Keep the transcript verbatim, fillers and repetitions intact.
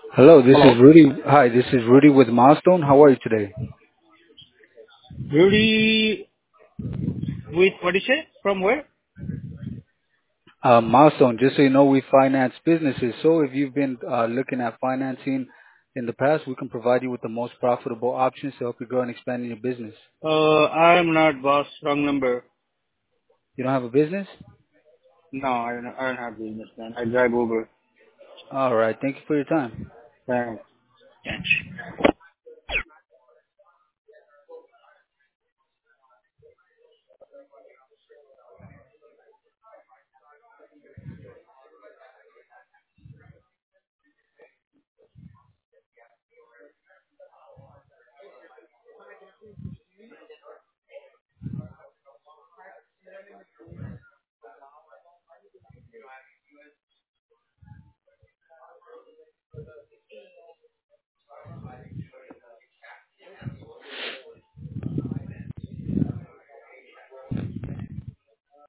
Hello, this is Hello. Rudy. Hi, this is Rudy with Milestone. How are you today? Rudy with what did you say? From where? Uh, Milestone, just so you know, we finance businesses. So if you've been uh, looking at financing in the past, we can provide you with the most profitable options to help you grow and expand in your business. Uh, I'm not boss. Wrong number. You don't have a business? No, I don't, I don't have business, man. I drive Uber. All right. Thank you for your time. Thanks.